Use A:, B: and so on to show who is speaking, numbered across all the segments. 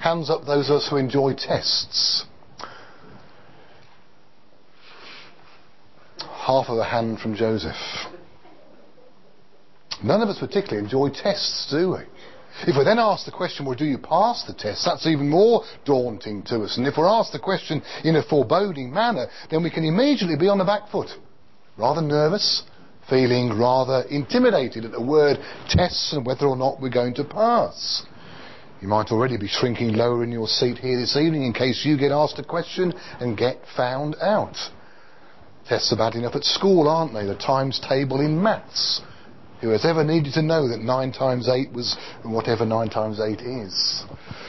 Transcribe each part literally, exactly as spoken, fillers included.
A: Hands up those of us who enjoy tests. Half of a hand from Joseph. None of us particularly enjoy tests, do we? If we then ask the question, well, do you pass the test? That's even more daunting to us. And if we're asked the question in a foreboding manner, then we can immediately be on the back foot. Rather nervous, feeling rather intimidated at the word tests and whether or not we're going to pass. You might already be shrinking lower in your seat here this evening in case you get asked a question and get found out. Tests are bad enough at school, aren't they? The times table in maths. Who has ever needed to know that nine times eight was whatever nine times eight is?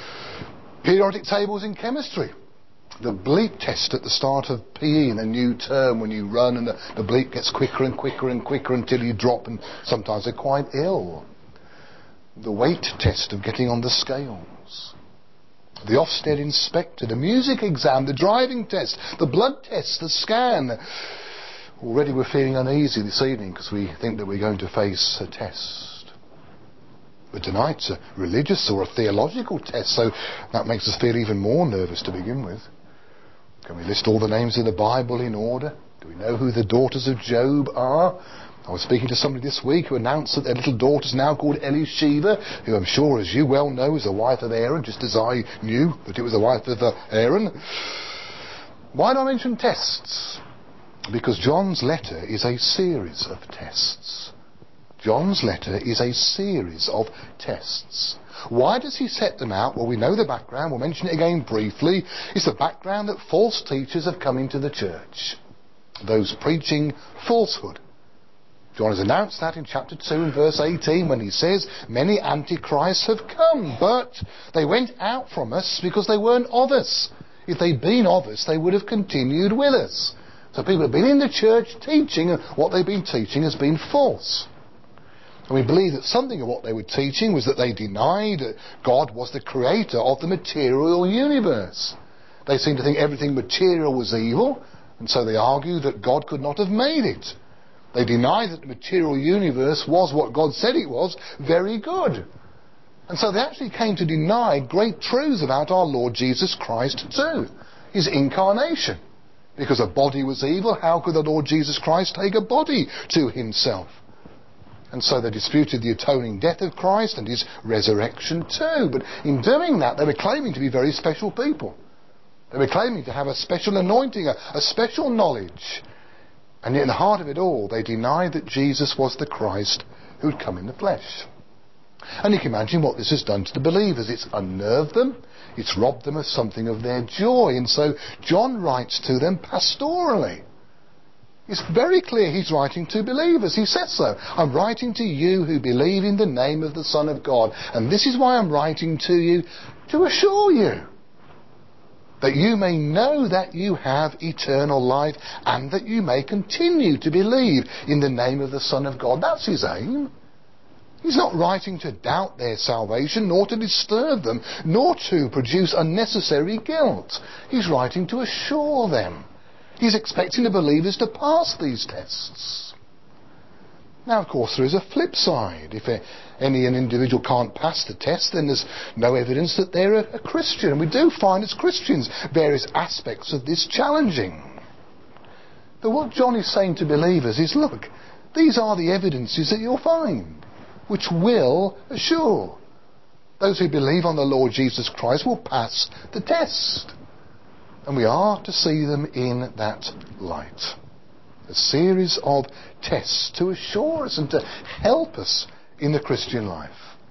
A: Periodic tables in chemistry. The bleep test at the start of P E in a new term when you run and the, the bleep gets quicker and quicker and quicker until you drop and sometimes they're quite ill. The weight test of getting on the scales. The Ofsted inspector, the music exam, the driving test, the blood test, the scan. Already we're feeling uneasy this evening because we think that we're going to face a test. But tonight's a religious or a theological test, so that makes us feel even more nervous to begin with. Can we list all the names of the Bible in order? Do we know who the daughters of Job are? I was speaking to somebody this week who announced that their little daughter's now called Elisheva, who I'm sure, as you well know, is the wife of Aaron, just as I knew that it was the wife of uh, Aaron. Why do I mention tests? Because John's letter is a series of tests. John's letter is a series of tests. Why does he set them out? Well, we know the background. We'll mention it again briefly. It's the background that false teachers have come into the church. Those preaching falsehood. John has announced that in chapter two and verse eighteen when he says, many antichrists have come, but they went out from us because they weren't of us. If they'd been of us, they would have continued with us. So people have been in the church teaching, and what they've been teaching has been false. And we believe that something of what they were teaching was that they denied that God was the creator of the material universe. They seemed to think everything material was evil, and so they argued that God could not have made it. They denied that the material universe was what God said it was, very good. And so they actually came to deny great truths about our Lord Jesus Christ too. His incarnation. Because a body was evil, how could the Lord Jesus Christ take a body to himself? And so they disputed the atoning death of Christ and his resurrection too. But in doing that, they were claiming to be very special people. They were claiming to have a special anointing, a, a special knowledge. And yet in the heart of it all, they denied that Jesus was the Christ who had come in the flesh. And you can imagine what this has done to the believers. It's unnerved them. It's robbed them of something of their joy. And so John writes to them pastorally. It's very clear he's writing to believers. He says so. I'm writing to you who believe in the name of the Son of God. And this is why I'm writing to you, to assure you that you may know that you have eternal life and that you may continue to believe in the name of the Son of God. That's his aim. He's not writing to doubt their salvation, nor to disturb them, nor to produce unnecessary guilt. He's writing to assure them. He's expecting the believers to pass these tests. Now, of course, there is a flip side. If a, any an individual can't pass the test, then there's no evidence that they're a, a Christian. And we do find as Christians various aspects of this challenging. But what John is saying to believers is, look, these are the evidences that you'll find, which will assure those who believe on the Lord Jesus Christ will pass the test. And we are to see them in that light. A series of tests to assure us and to help us in the Christian life.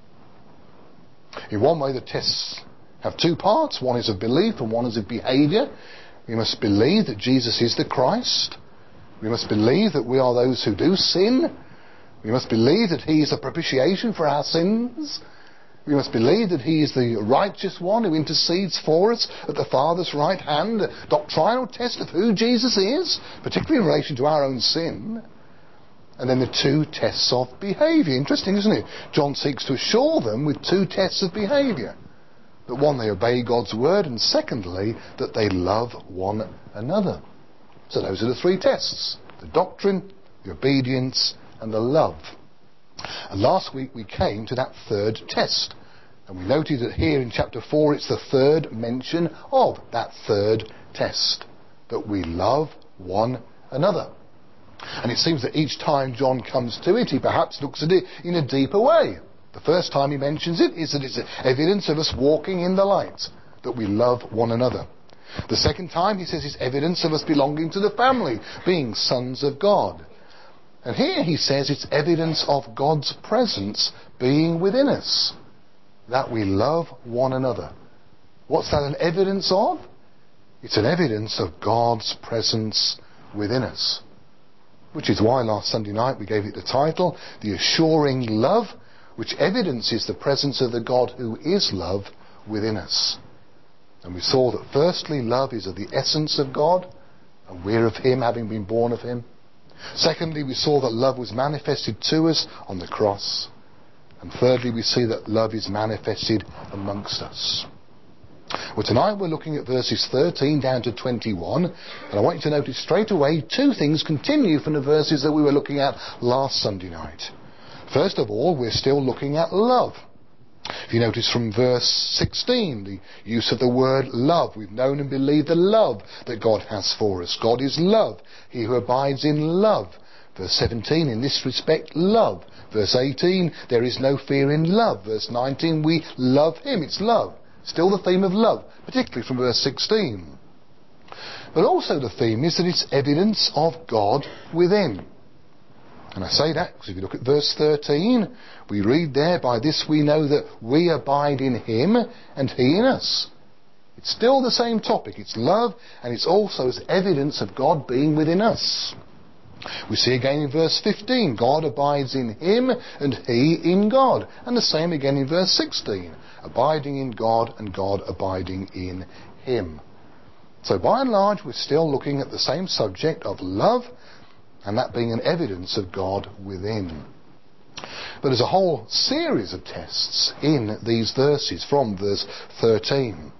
A: In one way, the tests have two parts. One is of belief and one is of behaviour. We must believe that Jesus is the Christ. We must believe that we are those who do sin. We must believe that he is a propitiation for our sins. We must believe that he is the righteous one who intercedes for us at the Father's right hand. A doctrinal test of who Jesus is, particularly in relation to our own sin. And then the two tests of behaviour. Interesting, isn't it? John seeks to assure them with two tests of behaviour. That one, they obey God's word, and secondly, that they love one another. So those are the three tests. The doctrine, the obedience, and the love. And last week we came to that third test. And we noted that here in chapter four it's the third mention of that third test, that we love one another. And it seems that each time John comes to it, he perhaps looks at it in a deeper way. The first time he mentions it is that it's evidence of us walking in the light, that we love one another. The second time he says it's evidence of us belonging to the family, being sons of God. And here he says it's evidence of God's presence being within us, that we love one another. What's that an evidence of? It's an evidence of God's presence within us. Which is why last Sunday night we gave it the title, The Assuring Love, which evidences the presence of the God who is love within us. And we saw that firstly, love is of the essence of God, and we're of him, having been born of him. Secondly, we saw that love was manifested to us on the cross. And thirdly, we see that love is manifested amongst us. Well, tonight we're looking at verses thirteen down to twenty-one, and I want you to notice straight away two things continue from the verses that we were looking at last Sunday night. First of all, we're still looking at love. If you notice from verse sixteen, the use of the word love. We've known and believed the love that God has for us. God is love. He who abides in love. Verse seventeen, in this respect, love. Verse eighteen, there is no fear in love. Verse nineteen, we love him. It's love. Still the theme of love, particularly from verse sixteen. But also the theme is that it's evidence of God within. And I say that because if you look at verse thirteen, we read there, by this we know that we abide in him and he in us. It's still the same topic. It's love, and it's also as evidence of God being within us. We see again in verse fifteen, God abides in him and he in God. And the same again in verse sixteen, abiding in God and God abiding in him. So by and large we're still looking at the same subject of love, and that being an evidence of God within. But there's a whole series of tests in these verses from verse thirteen.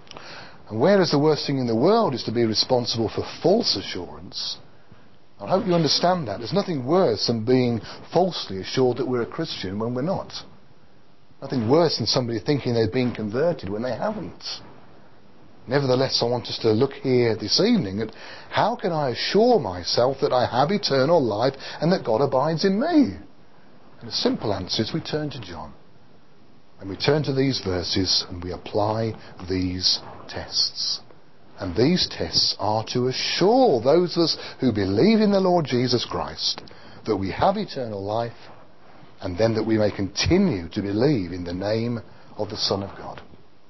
A: And whereas the worst thing in the world is to be responsible for false assurance, I hope you understand that. There's nothing worse than being falsely assured that we're a Christian when we're not. Nothing worse than somebody thinking they've been converted when they haven't. Nevertheless, I want us to look here this evening at how can I assure myself that I have eternal life and that God abides in me? And the simple answer is we turn to John. And we turn to these verses and we apply these tests. And these tests are to assure those of us who believe in the Lord Jesus Christ that we have eternal life, and then that we may continue to believe in the name of the Son of God.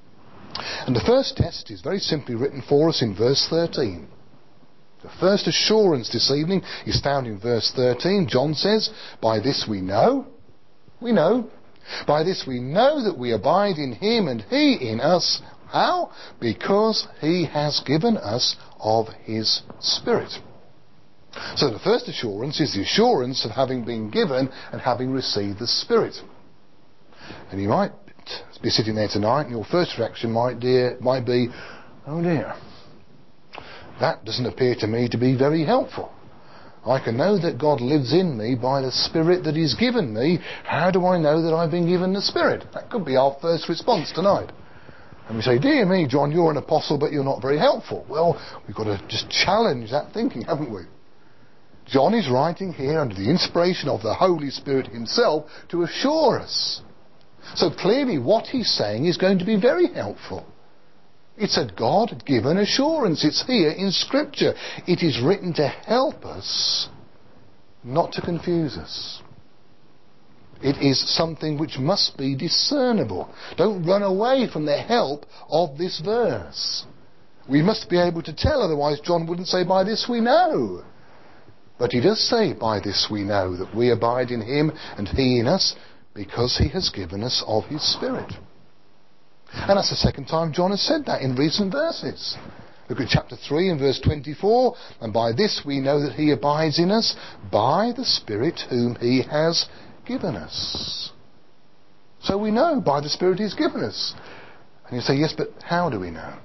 A: And the first test is very simply written for us in verse thirteen. The first assurance this evening is found in verse thirteen. John says, by this we know, we know, by this we know that we abide in him and he in us. How? Because he has given us of his Spirit. So the first assurance is the assurance of having been given and having received the Spirit. And you might be sitting there tonight and your first reaction might, dear, might be, oh dear, that doesn't appear to me to be very helpful. I can know that God lives in me by the Spirit that he's given me. How do I know that I've been given the Spirit? That could be our first response tonight. And we say, dear me, John, you're an apostle, but you're not very helpful. Well, we've got to just challenge that thinking, haven't we? John is writing here under the inspiration of the Holy Spirit himself to assure us. So clearly what he's saying is going to be very helpful. It's a God-given assurance. It's here in Scripture. It is written to help us, not to confuse us. It is something which must be discernible. Don't run away from the help of this verse. We must be able to tell, otherwise John wouldn't say, by this we know. But he does say, by this we know that we abide in him and he in us, because he has given us of his Spirit. And that's the second time John has said that in recent verses. Look at chapter three and verse twenty-four. And by this we know that he abides in us, by the Spirit whom he has given us. So we know by the Spirit he's given us. And you say, yes, but how do we know?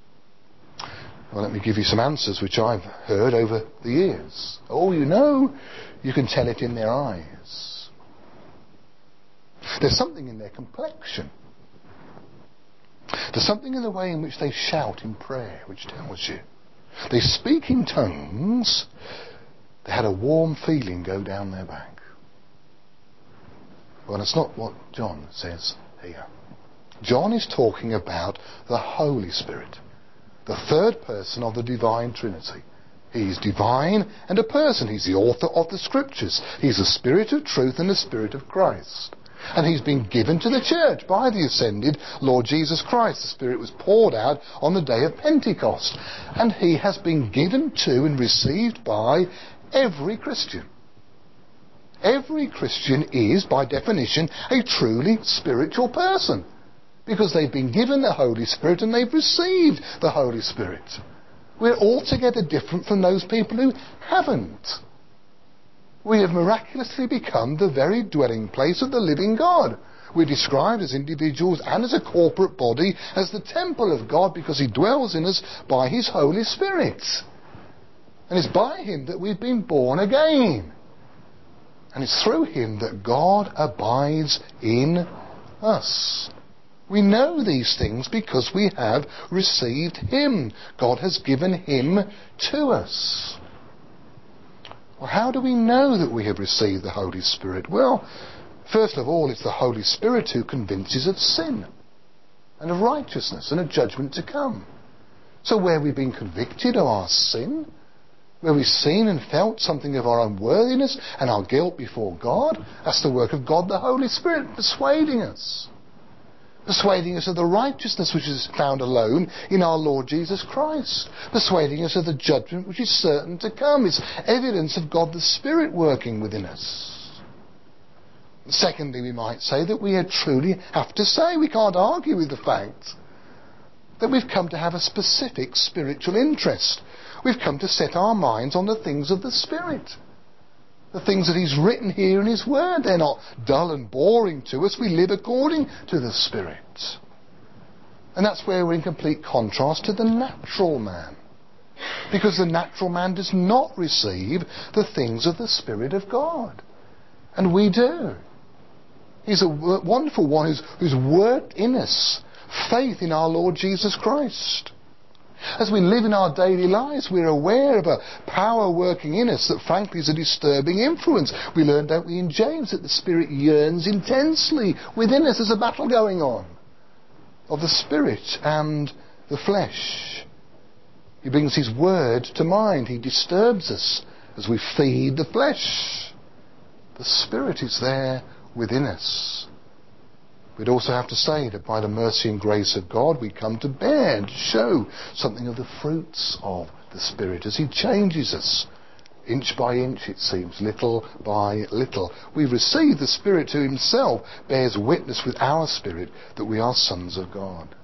A: Well, let me give you some answers which I've heard over the years. Oh, you know, you can tell it in their eyes. There's something in their complexion. There's something in the way in which they shout in prayer which tells you. They speak in tongues. They had a warm feeling go down their back. Well, that's not what John says here. John is talking about the Holy Spirit, the third person of the divine Trinity. He is divine and a person. He's the author of the Scriptures. He's the Spirit of truth and the Spirit of Christ. And he's been given to the church by the ascended Lord Jesus Christ. The Spirit was poured out on the day of Pentecost. And he has been given to and received by every Christian. Every Christian is, by definition, a truly spiritual person. Because they've been given the Holy Spirit and they've received the Holy Spirit. We're altogether different from those people who haven't. We have miraculously become the very dwelling place of the living God. We're described as individuals and as a corporate body as the temple of God because he dwells in us by his Holy Spirit. And it's by him that we've been born again. And it's through him that God abides in us. We know these things because we have received him. God has given him to us. Well, how do we know that we have received the Holy Spirit? Well, first of all, it's the Holy Spirit who convinces of sin and of righteousness and of judgment to come. So where we've been convicted of our sin, where we've seen and felt something of our unworthiness and our guilt before God, that's the work of God, the Holy Spirit, persuading us. Persuading us of the righteousness which is found alone in our Lord Jesus Christ. Persuading us of the judgment which is certain to come. It's evidence of God the Spirit working within us. Secondly, we might say that we truly have to say, we can't argue with the fact that we've come to have a specific spiritual interest. We've come to set our minds on the things of the Spirit. The things that he's written here in his word. They're not dull and boring to us. We live according to the Spirit. And that's where we're in complete contrast to the natural man. Because the natural man does not receive the things of the Spirit of God. And we do. He's a wonderful one who's, who's worked in us faith in our Lord Jesus Christ. As we live in our daily lives, we're aware of a power working in us that frankly is a disturbing influence. We learn, don't we, in James, that the Spirit yearns intensely within us. There's a battle going on of the Spirit and the flesh. He brings his word to mind. He disturbs us as we feed the flesh. The Spirit is there within us. We'd also have to say that by the mercy and grace of God we come to bear and to show something of the fruits of the Spirit as he changes us. Inch by inch, it seems, little by little. We receive the Spirit who himself bears witness with our spirit that we are sons of God.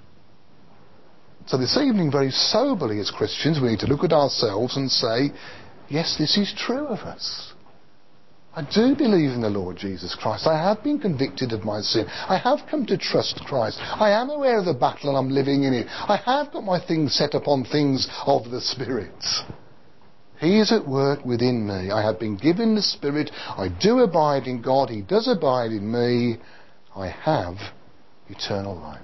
A: So this evening, very soberly as Christians, we need to look at ourselves and say, yes, this is true of us. I do believe in the Lord Jesus Christ. I have been convicted of my sin. I have come to trust Christ. I am aware of the battle and I'm living in it. I have got my things set upon things of the Spirit. He is at work within me. I have been given the Spirit. I do abide in God. He does abide in me. I have eternal life.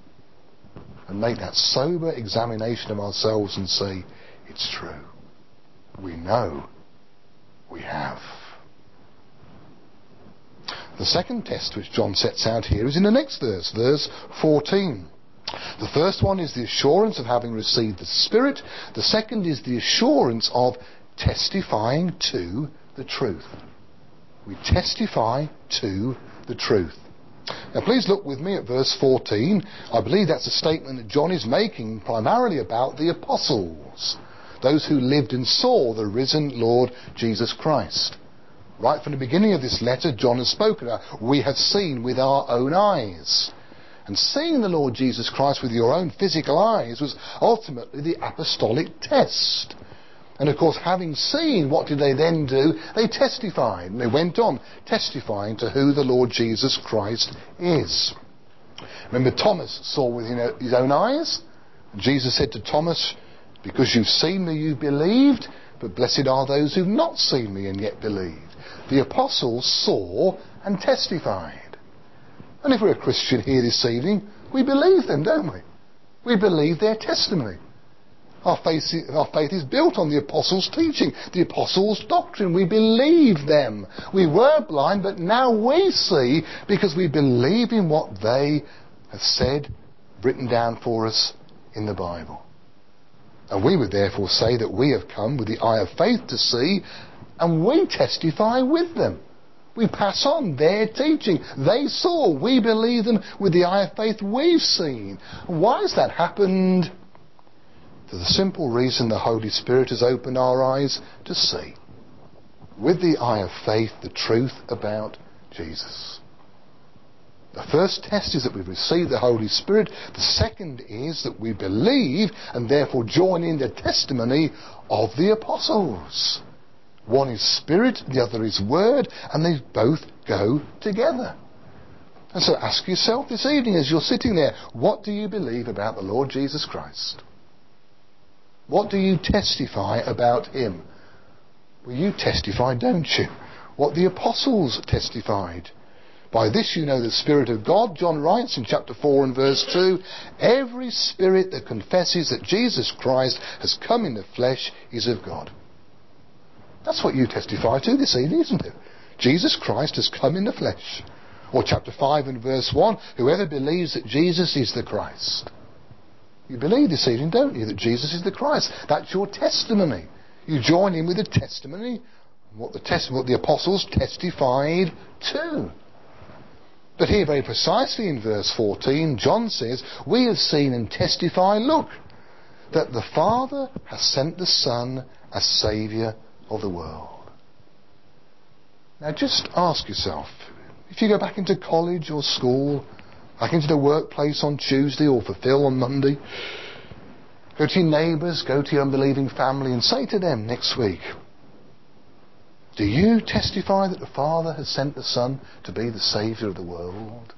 A: And make that sober examination of ourselves and say, it's true. We know we have. The second test which John sets out here is in the next verse, verse fourteen. The first one is the assurance of having received the Spirit. The second is the assurance of testifying to the truth. We testify to the truth. Now please look with me at verse fourteen. I believe that's a statement that John is making primarily about the apostles, those who lived and saw the risen Lord Jesus Christ. Right from the beginning of this letter, John has spoken about, we have seen with our own eyes. And seeing the Lord Jesus Christ with your own physical eyes was ultimately the apostolic test. And of course, having seen, what did they then do? They testified. And they went on testifying to who the Lord Jesus Christ is. Remember, Thomas saw with his own eyes. Jesus said to Thomas, because you've seen me, you've believed, but blessed are those who've not seen me and yet believed. The apostles saw and testified. And if we're a Christian here this evening, we believe them, don't we? We believe their testimony. Our faith, our faith is built on the apostles' teaching, the apostles' doctrine. We believe them. We were blind, but now we see because we believe in what they have said, written down for us in the Bible. And we would therefore say that we have come with the eye of faith to see, and we testify with them. We pass on their teaching. They saw. We believe them with the eye of faith we've seen. Why has that happened? For the simple reason the Holy Spirit has opened our eyes to see, with the eye of faith, the truth about Jesus. The first test is that we've received the Holy Spirit. The second is that we believe and therefore join in the testimony of the apostles. One is spirit, the other is word, and they both go together. And so ask yourself this evening as you're sitting there, what do you believe about the Lord Jesus Christ? What do you testify about him? Well, you testify, don't you? What the apostles testified. By this you know the Spirit of God. John writes in chapter four and verse two, every spirit that confesses that Jesus Christ has come in the flesh is of God. That's what you testify to this evening, isn't it? Jesus Christ has come in the flesh. Or chapter five and verse one, whoever believes that Jesus is the Christ. You believe this evening, don't you, that Jesus is the Christ? That's your testimony. You join in with the testimony, what the, test, what the apostles testified to. But here very precisely in verse fourteen, John says, we have seen and testify, look, that the Father has sent the Son as Saviour of the world. Now just ask yourself, if you go back into college or school, back into the workplace on Tuesday or fulfill on Monday, go to your neighbours, go to your unbelieving family and say to them next week, do you testify that the Father has sent the Son to be the Saviour of the world?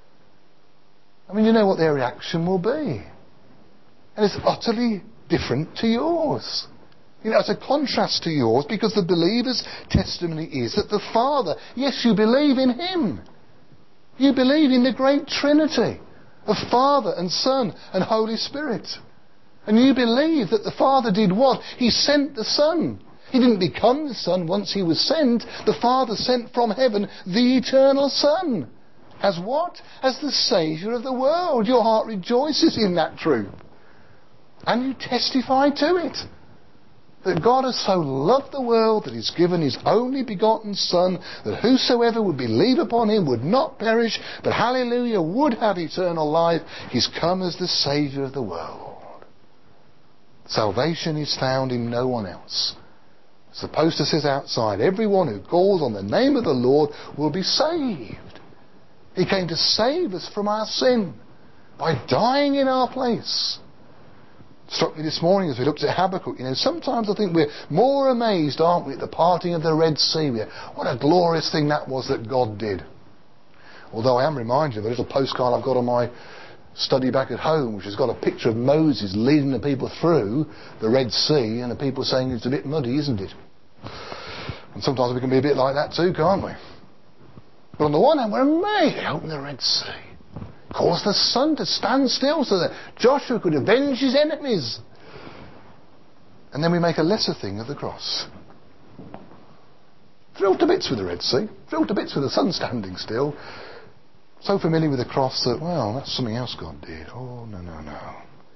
A: I mean, you know what their reaction will be. And it's utterly different to yours. You know, it's a contrast to yours because the believer's testimony is that the Father, yes, you believe in him. You believe in the great Trinity of Father and Son and Holy Spirit. And you believe that the Father did what? He sent the Son. He didn't become the Son once he was sent. The Father sent from heaven the eternal Son. As what? As the Saviour of the world. Your heart rejoices in that truth. And you testify to it. That God has so loved the world that he's given his only begotten Son, that whosoever would believe upon him would not perish, but hallelujah, would have eternal life. He's come as the Saviour of the world. Salvation is found in no one else. As the poster says outside, everyone who calls on the name of the Lord will be saved. He came to save us from our sin by dying in our place. It struck me this morning as we looked at Habakkuk. You know, sometimes I think we're more amazed, aren't we, at the parting of the Red Sea. We're, what a glorious thing that was that God did. Although I am reminded of a little postcard I've got on my study back at home, which has got a picture of Moses leading the people through the Red Sea, and the people saying it's a bit muddy, isn't it? And sometimes we can be a bit like that too, can't we? But on the one hand, we're amazed they opened the Red Sea, caused the sun to stand still so that Joshua could avenge his enemies. And then we make a lesser thing of the cross. Thrilled to bits with the Red Sea, thrilled to bits with the sun standing still. So familiar with the cross that, well, that's something else God did. Oh, no, no, no.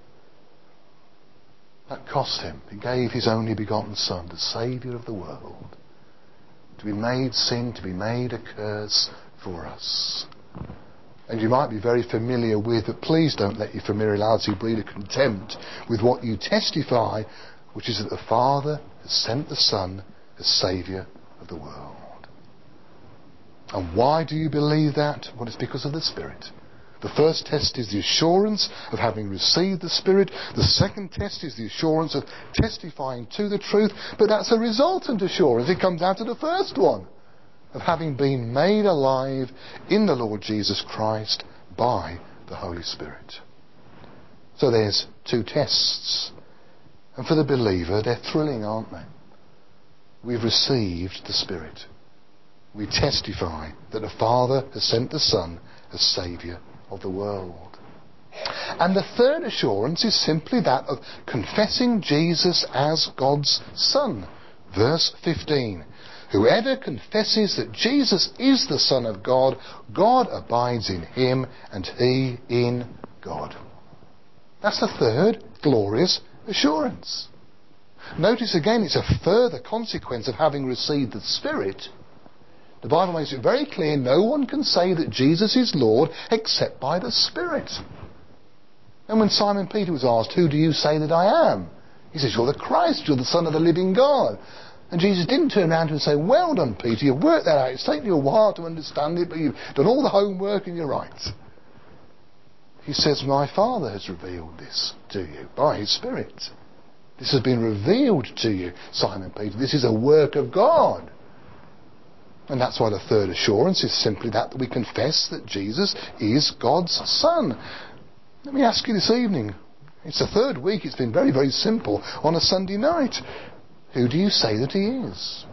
A: That cost him. He gave his only begotten Son, the Saviour of the world, to be made sin, to be made a curse for us. And you might be very familiar with, but please don't let your familiarity breed a contempt with what you testify, which is that the Father has sent the Son as Saviour of the world. And why do you believe that? Well, it's because of the Spirit. The first test is the assurance of having received the Spirit. The second test is the assurance of testifying to the truth. But that's a resultant assurance. It comes out of the first one, of having been made alive in the Lord Jesus Christ by the Holy Spirit. So there's two tests. And for the believer, they're thrilling, aren't they? We've received the Spirit. We testify that the Father has sent the Son as Saviour of the world. And the third assurance is simply that of confessing Jesus as God's Son. Verse fifteen. Whoever confesses that Jesus is the Son of God, God abides in him and he in God. That's the third glorious assurance. Notice again, it's a further consequence of having received the Spirit. The Bible makes it very clear no one can say that Jesus is Lord except by the Spirit. And when Simon Peter was asked, who do you say that I am? He says, you're the Christ, you're the Son of the living God. And Jesus didn't turn around to him and say, well done, Peter, you've worked that out. It's taken you a while to understand it, but you've done all the homework and you're right. He says, my Father has revealed this to you by his Spirit. This has been revealed to you, Simon Peter. This is a work of God. And that's why the third assurance is simply that, that we confess that Jesus is God's Son. Let me ask you this evening. It's the third week. It's been very, very simple on a Sunday night. Who do you say that he is?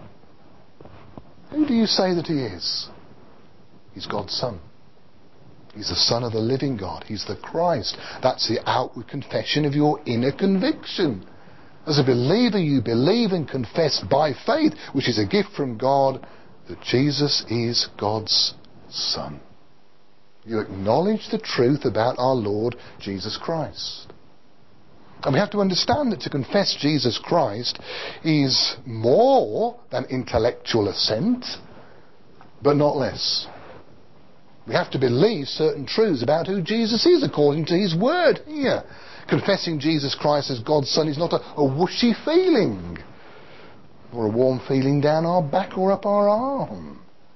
A: Who do you say that he is? He's God's Son. He's the Son of the living God. He's the Christ. That's the outward confession of your inner conviction. As a believer, you believe and confess by faith, which is a gift from God, that Jesus is God's Son. You acknowledge the truth about our Lord Jesus Christ. And we have to understand that to confess Jesus Christ is more than intellectual assent, but not less. We have to believe certain truths about who Jesus is according to his word here. Confessing Jesus Christ as God's Son is not a, a whooshy feeling or a warm feeling down our back or up our arm.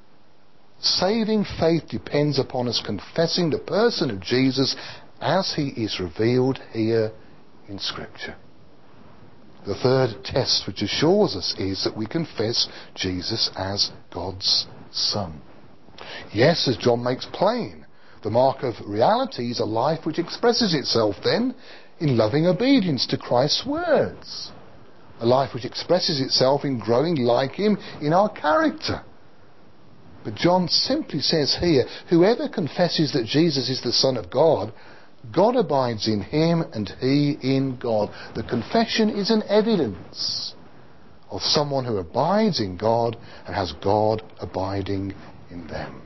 A: Saving faith depends upon us confessing the person of Jesus as he is revealed here in Scripture. The third test which assures us is that we confess Jesus as God's Son. Yes, as John makes plain, the mark of reality is a life which expresses itself then in loving obedience to Christ's words. A life which expresses itself in growing like him in our character. But John simply says here, whoever confesses that Jesus is the Son of God, God abides in him and he in God. The confession is an evidence of someone who abides in God and has God abiding in them.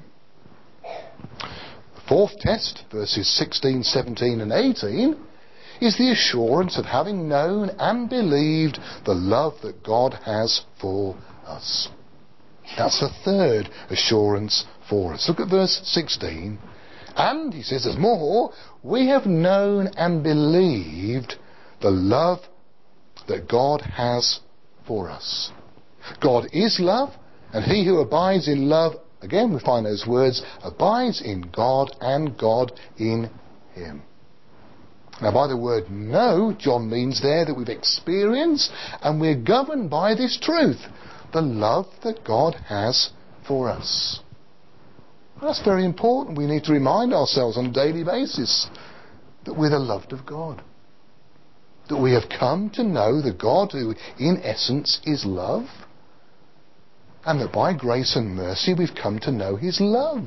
A: The fourth test, verses sixteen, seventeen and eighteen, is the assurance of having known and believed the love that God has for us. That's the third assurance for us. Look at verse sixteen. And, he says, there's more, we have known and believed the love that God has for us. God is love, and he who abides in love, again we find those words, abides in God and God in him. Now by the word know, John means there that we've experienced and we're governed by this truth, the love that God has for us. That's very important. We need to remind ourselves on a daily basis that we're the loved of God. That we have come to know the God who in essence is love. And that by grace and mercy we've come to know his love.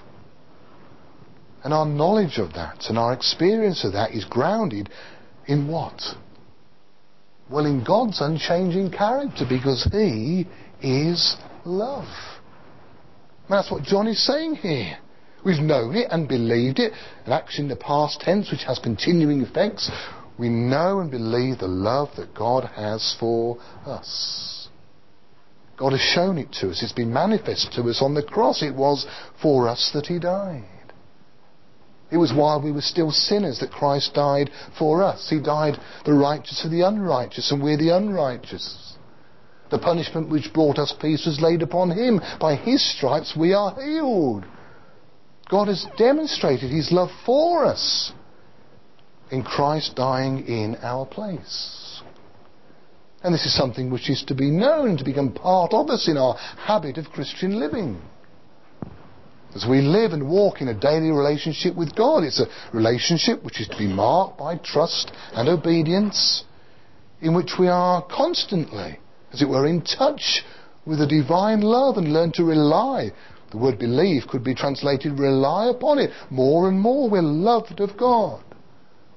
A: And our knowledge of that and our experience of that is grounded in what? Well, in God's unchanging character, because he is love. And that's what John is saying here. We've known it and believed it, and actually in the past tense, which has continuing effects. We know and believe the love that God has for us. God has shown it to us. It's been manifest to us on the cross. It was for us that he died. It was while we were still sinners that Christ died for us. He died the righteous for the unrighteous, and we're the unrighteous. The punishment which brought us peace was laid upon him. By his stripes we are healed. God has demonstrated his love for us in Christ dying in our place. And this is something which is to be known, to become part of us in our habit of Christian living. As we live and walk in a daily relationship with God, it's a relationship which is to be marked by trust and obedience, in which we are constantly, as it were, in touch with the divine love and learn to rely. The word believe could be translated rely upon it. More and more we're loved of God.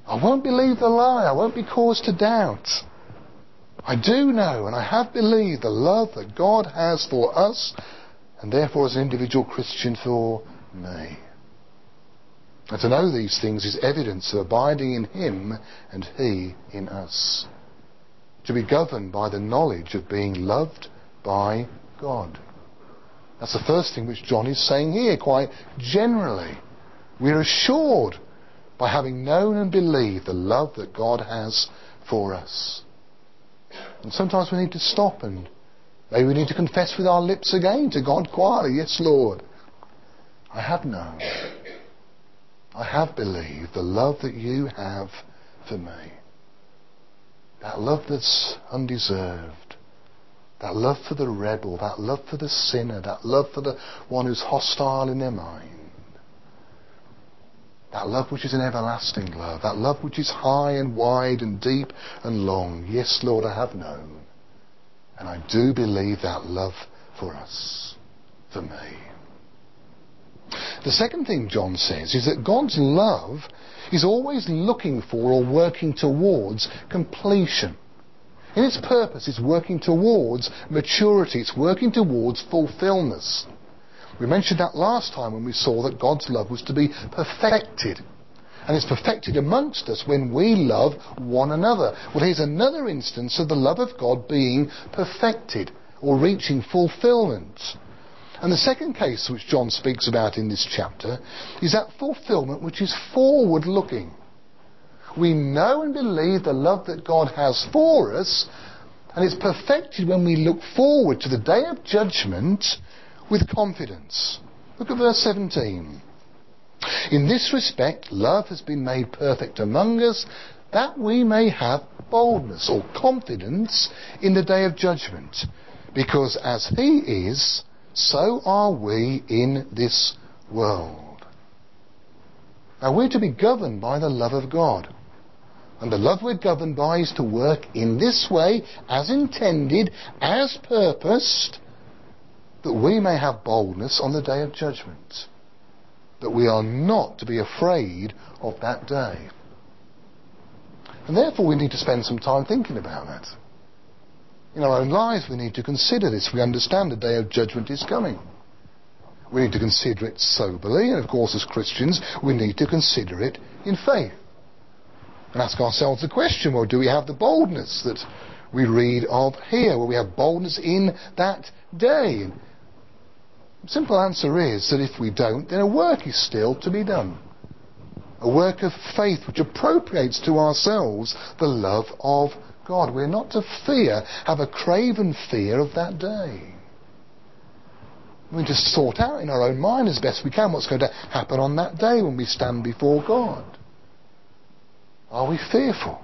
A: I won't believe the lie. I won't be caused to doubt. I do know and I have believed the love that God has for us, and therefore as an individual Christian for me. And to know these things is evidence of abiding in Him and He in us. To be governed by the knowledge of being loved by God. That's the first thing which John is saying here, quite generally. We're assured by having known and believed the love that God has for us. And sometimes we need to stop and maybe we need to confess with our lips again to God quietly, yes Lord, I have known, I have believed the love that you have for me. That love that's undeserved. That love for the rebel. That love for the sinner. That love for the one who's hostile in their mind. That love which is an everlasting love. That love which is high and wide and deep and long. Yes, Lord, I have known. And I do believe that love for us. For me. The second thing John says is that God's love is always looking for or working towards completion. In its purpose, it's working towards maturity. It's working towards fulfillment. We mentioned that last time when we saw that God's love was to be perfected. And it's perfected amongst us when we love one another. Well, here's another instance of the love of God being perfected or reaching fulfillment. And the second case which John speaks about in this chapter is that fulfillment which is forward-looking. We know and believe the love that God has for us, and it's perfected when we look forward to the day of judgment with confidence. Look at verse seventeen. In this respect, love has been made perfect among us, that we may have boldness or confidence in the day of judgment. Because as He is, so are we in this world. Now we're to be governed by the love of God. And the love we're governed by is to work in this way, as intended, as purposed, that we may have boldness on the day of judgment. That we are not to be afraid of that day. And therefore we need to spend some time thinking about that. In our own lives we need to consider this. We understand the day of judgment is coming. We need to consider it soberly, and of course as Christians we need to consider it in faith. And ask ourselves the question, well, do we have the boldness that we read of here? Will we have boldness in that day? And the simple answer is that if we don't, then a work is still to be done. A work of faith which appropriates to ourselves the love of God. We're not to fear, have a craven fear of that day. We just sort out in our own mind as best we can what's going to happen on that day when we stand before God. Are we fearful?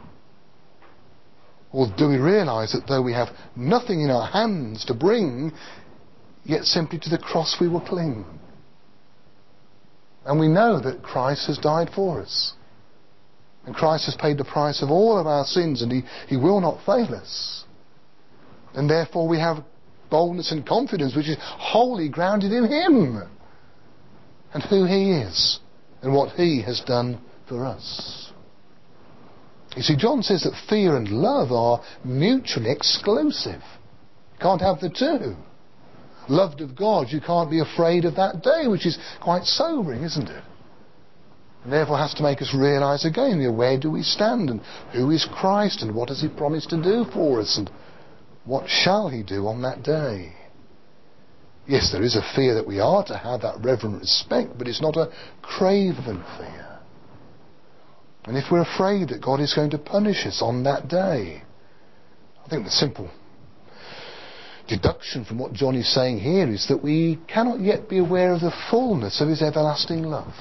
A: Or do we realise that though we have nothing in our hands to bring, yet simply to the cross we will cling? And we know that Christ has died for us. And Christ has paid the price of all of our sins, and He, he will not fail us. And therefore we have boldness and confidence which is wholly grounded in Him and who He is and what He has done for us. You see, John says that fear and love are mutually exclusive. You can't have the two. Loved of God, you can't be afraid of that day, which is quite sobering, isn't it? And therefore has to make us realise again, where do we stand, and who is Christ, and what has He promised to do for us, and what shall He do on that day? Yes, there is a fear that we are to have, that reverent respect, but it's not a craven fear. And if we're afraid that God is going to punish us on that day, I think the simple deduction from what John is saying here is that we cannot yet be aware of the fullness of His everlasting love.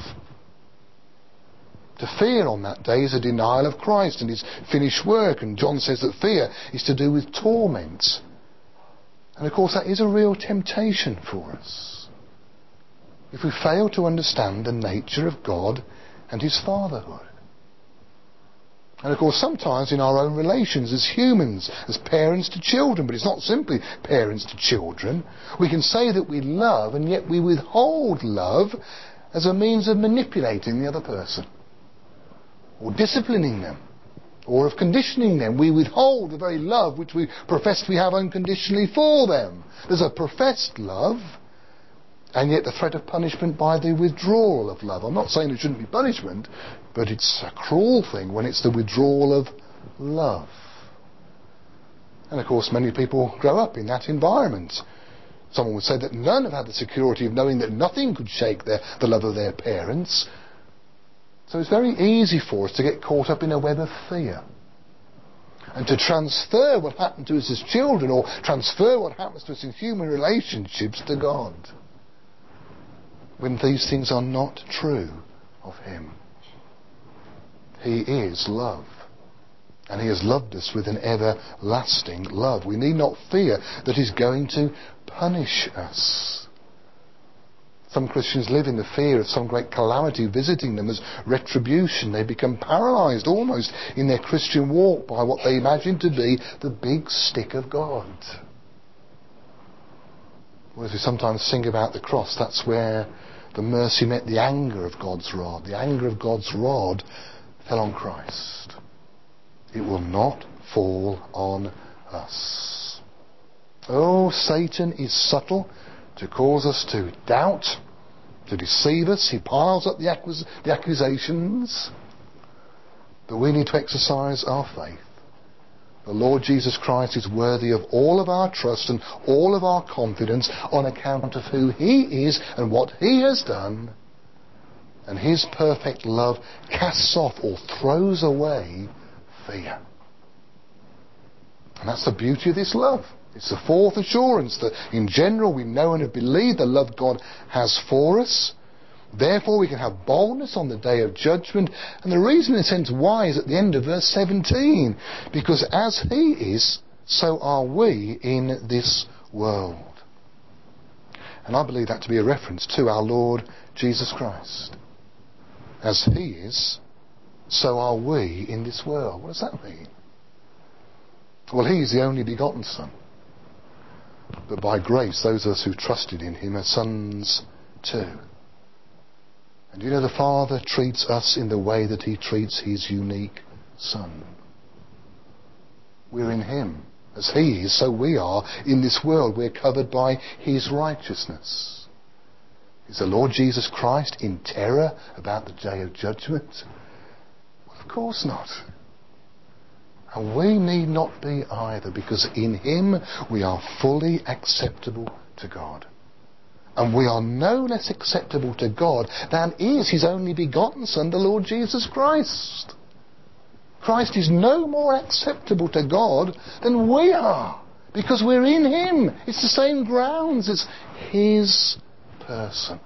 A: To fear on that day is a denial of Christ and His finished work, and John says that fear is to do with torment. And of course that is a real temptation for us if we fail to understand the nature of God and His fatherhood. And of course sometimes in our own relations as humans, as parents to children, but it's not simply parents to children, we can say that we love and yet we withhold love as a means of manipulating the other person. or disciplining them, or of conditioning them. We withhold the very love which we profess we have unconditionally for them. There's a professed love, and yet the threat of punishment by the withdrawal of love. I'm not saying there shouldn't be punishment, but it's a cruel thing when it's the withdrawal of love. And of course many people grow up in that environment. Someone would say that none have had the security of knowing that nothing could shake their, the love of their parents. So it's very easy for us to get caught up in a web of fear, and to transfer what happened to us as children, or transfer what happens to us in human relationships, to God, when these things are not true of Him. He is love, and He has loved us with an everlasting love. We need not fear that He's going to punish us. Some Christians live in the fear of some great calamity visiting them as retribution. They become paralysed almost in their Christian walk by what they imagine to be the big stick of God. Well, as we sometimes sing about the cross, that's where the mercy met the anger of God's rod. The anger of God's rod fell on Christ. It will not fall on us. Oh, Satan is subtle to cause us to doubt, to deceive us. He piles up the, accus- the accusations. But we need to exercise our faith. The Lord Jesus Christ is worthy of all of our trust and all of our confidence on account of who He is and what He has done. And His perfect love casts off or throws away fear. And that's the beauty of this love. It's the fourth assurance that in general we know and have believed the love God has for us. Therefore we can have boldness on the day of judgment. And the reason in a sense why is at the end of verse seventeen. Because as He is, so are we in this world. And I believe that to be a reference to our Lord Jesus Christ. As He is, so are we in this world. What does that mean? Well, He is the only begotten Son. But by grace, those of us who trusted in Him are sons too. And you know, the Father treats us in the way that He treats His unique Son. We're in Him. As He is, so we are in this world. We're covered by His righteousness. Is the Lord Jesus Christ in terror about the day of judgment? Well, of course not. And we need not be either, because in Him we are fully acceptable to God. And we are no less acceptable to God than is His only begotten Son, the Lord Jesus Christ. Christ is no more acceptable to God than we are, because we're in Him. It's the same grounds. It's His person.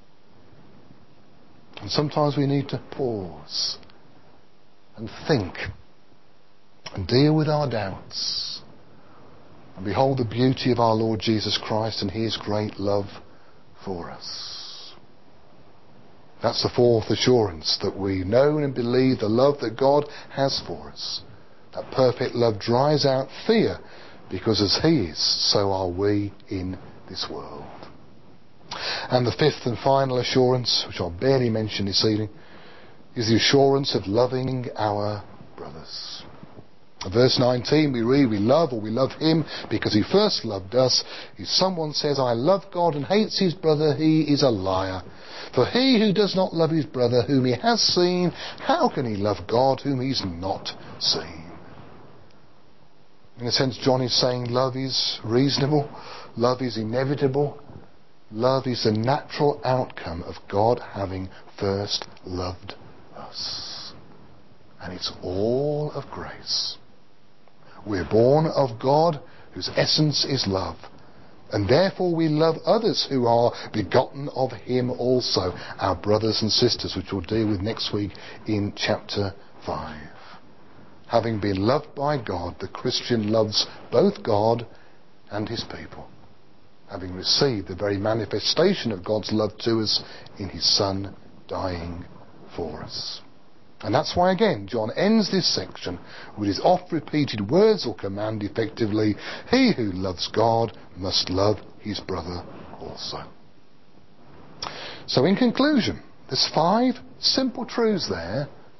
A: And sometimes we need to pause and think and deal with our doubts and behold the beauty of our Lord Jesus Christ and His great love for us. That's the fourth assurance, that we know and believe the love that God has for us. That perfect love drives out fear, because as He is, so are we in this world. And the fifth and final assurance, which I'll barely mention this evening, is the assurance of loving our brothers. In verse nineteen we read, we love or we love Him because He first loved us. If someone says, I love God and hates his brother, he is a liar. For he who does not love his brother whom he has seen, how can he love God whom he's not seen? In a sense, John is saying love is reasonable, love is inevitable, love is the natural outcome of God having first loved us. And it's all of grace. We're born of God, whose essence is love. And therefore we love others who are begotten of Him also, our brothers and sisters, which we'll deal with next week in chapter five. Having been loved by God, the Christian loves both God and His people, having received the very manifestation of God's love to us in His Son dying for us. And that's why, again, John ends this section with his oft-repeated words or command, effectively, he who loves God must love his brother also. So in conclusion, there's five simple truths there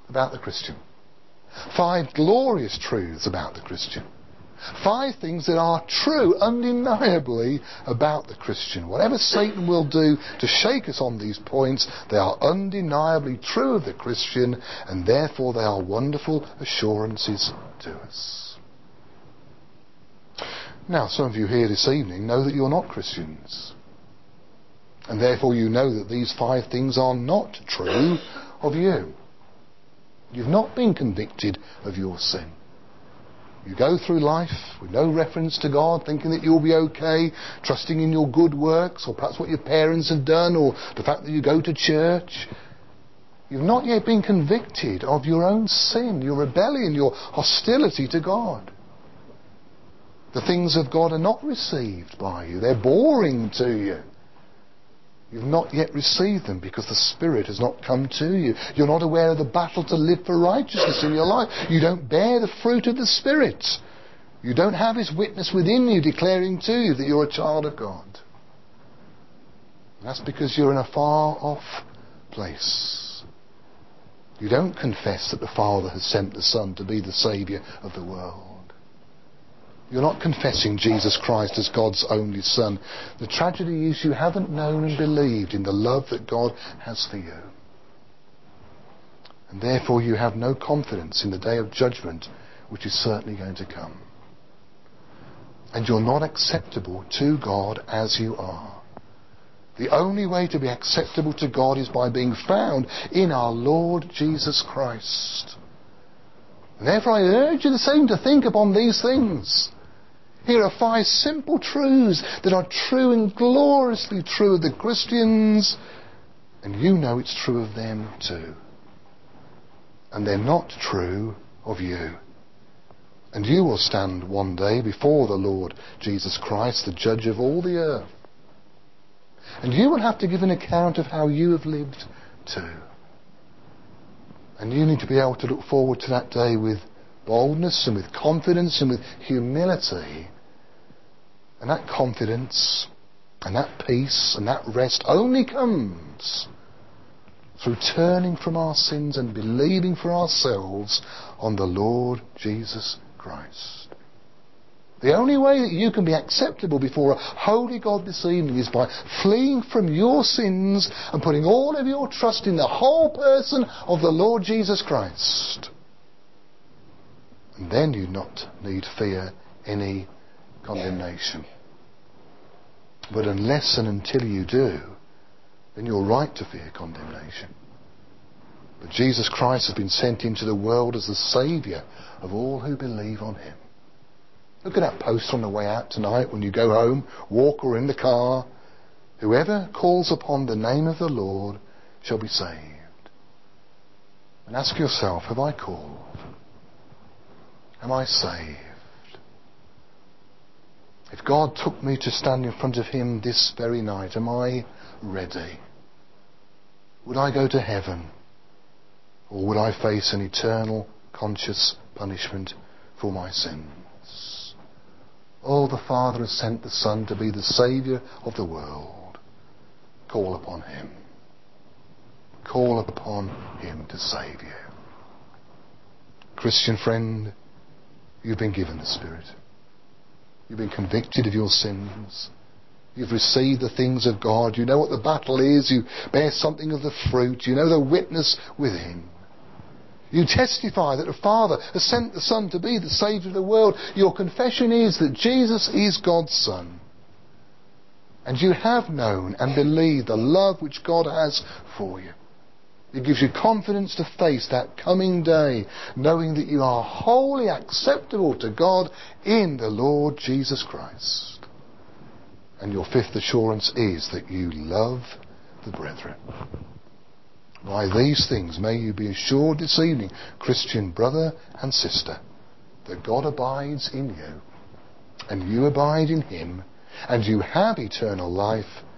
A: about the Christian. Five glorious truths about the Christian. Five things that are true, undeniably, about the Christian. Whatever Satan will do to shake us on these points, they are undeniably true of the Christian, and therefore they are wonderful assurances to us. Now, some of you here this evening know that you're not Christians. And therefore you know that these five things are not true of you. You've not been convicted of your sin. You go through life with no reference to God, thinking that you'll be okay, trusting in your good works, or perhaps what your parents have done, or the fact that you go to church. You've not yet been convicted of your own sin, your rebellion, your hostility to God. The things of God are not received by you. They're boring to you. You've not yet received them because the Spirit has not come to you. You're not aware of the battle to live for righteousness in your life. You don't bear the fruit of the Spirit. You don't have His witness within you declaring to you that you're a child of God. That's because you're in a far off place. You don't confess that the Father has sent the Son to be the Saviour of the world. You're not confessing Jesus Christ as God's only Son. The tragedy is you haven't known and believed in the love that God has for you. And therefore you have no confidence in the day of judgment, which is certainly going to come. And you're not acceptable to God as you are. The only way to be acceptable to God is by being found in our Lord Jesus Christ. And therefore I urge you this evening to think upon these things. Here are five simple truths that are true and gloriously true of the Christians, and you know it's true of them too. And they're not true of you. And you will stand one day before the Lord Jesus Christ, the judge of all the earth. And you will have to give an account of how you have lived too. And you need to be able to look forward to that day with boldness and with confidence and with humility. And that confidence and that peace and that rest only comes through turning from our sins and believing for ourselves on the Lord Jesus Christ. The only way that you can be acceptable before a holy God this evening is by fleeing from your sins and putting all of your trust in the whole person of the Lord Jesus Christ. And then you not need fear any condemnation. But unless and until you do, then you're right to fear condemnation. But Jesus Christ has been sent into the world as the Saviour of all who believe on Him. Look at that poster on the way out tonight when you go home, walk or in the car. Whoever calls upon the name of the Lord shall be saved. And ask yourself, have I called? Am I saved? If God took me to stand in front of Him this very night, am I ready? Would I go to heaven? Or would I face an eternal, conscious punishment for my sins? Oh, the Father has sent the Son to be the Saviour of the world. Call upon Him. Call upon Him to save you. Christian friend, you've been given the Spirit. You've been convicted of your sins. You've received the things of God. You know what the battle is. You bear something of the fruit. You know the witness within. You testify that the Father has sent the Son to be the Saviour of the world. Your confession is that Jesus is God's Son. And you have known and believed the love which God has for you. It gives you confidence to face that coming day, knowing that you are wholly acceptable to God in the Lord Jesus Christ. And your fifth assurance is that you love the brethren. By these things may you be assured this evening, Christian brother and sister, that God abides in you, and you abide in Him, and you have eternal life